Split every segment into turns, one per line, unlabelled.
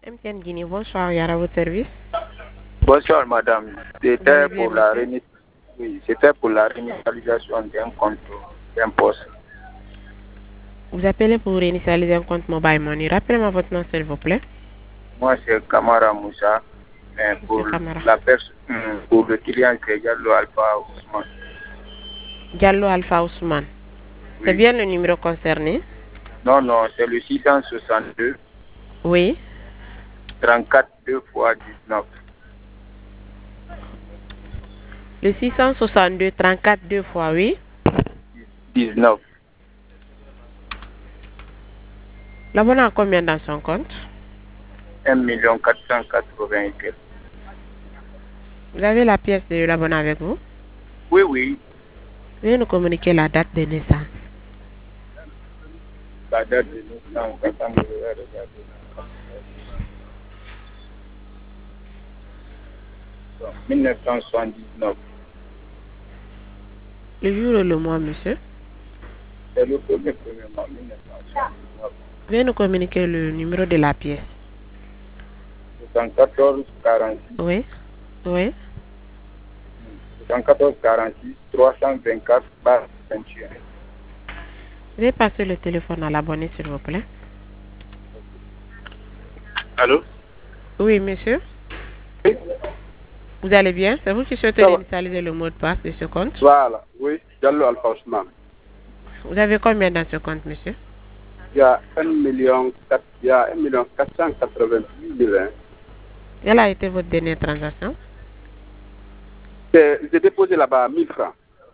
MTN Guinée, bonsoir, Yara, à votre service.
Bonsoir madame, c'était pour la c'était pour la réinitialisation d'un compte d'un poste.
Vous appelez pour réinitialiser un compte Mobile Money. Rappelez-moi votre nom, s'il vous plaît.
Moi c'est Kamara Moussa, mais pour
Kamara.
la personne, pour le client c'est Diallo Alpha Ousmane.
Diallo Alpha Ousmane.
Oui.
C'est bien le numéro concerné?
Non, non, c'est le 662
Oui.
34 2 fois 19.
Le 662 34 2 fois, oui.
19.
L'abonné a combien dans son compte?
1 480 000.
Vous avez la pièce de l'abonné avec vous?
Oui, oui.
Veuillez nous communiquer la date de naissance.
La date de naissance, attendez, je vais regarder. 1979.
Le jour et le mois, monsieur?
C'est le premier mois, 1979.
Veuillez nous communiquer le numéro de la pièce.
74 46.
Oui. Oui.
74 46 324 21.
Veuillez passer le téléphone à l'abonné, s'il vous plaît.
Allô?
Oui, monsieur.
Oui.
Vous allez bien? C'est vous qui souhaitez réinitialiser le mot de passe de ce compte?
Voilà, oui, Diallo Alpha Ousmane.
Vous avez combien dans ce compte, monsieur?
Il y a 1 million 488 000.
Quelle a été votre dernière transaction?
J'ai déposé là-bas 1000 francs.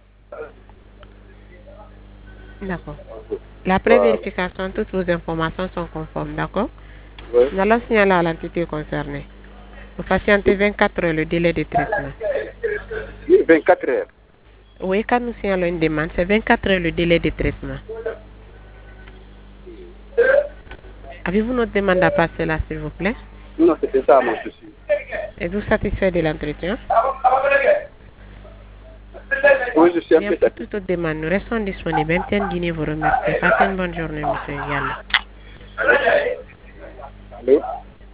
D'accord. La pré-vérification, toutes vos informations sont conformes, d'accord?
Oui.
Nous allons signaler à l'entité concernée. Vous patientez 24 heures le délai de traitement.
24 heures.
Oui, quand nous signalons une demande, c'est 24 heures le délai de traitement. Avez-vous notre demande à passer là, s'il vous plaît?
Non, c'était ça mon souci.
Êtes-vous satisfait de l'entretien?
Oui, je suis un peu
Pour
satisfait.
toute autre demande, nous restons disponibles. MTN Guinée vous remercie. Passez une bonne journée, monsieur Yalla.
Allô?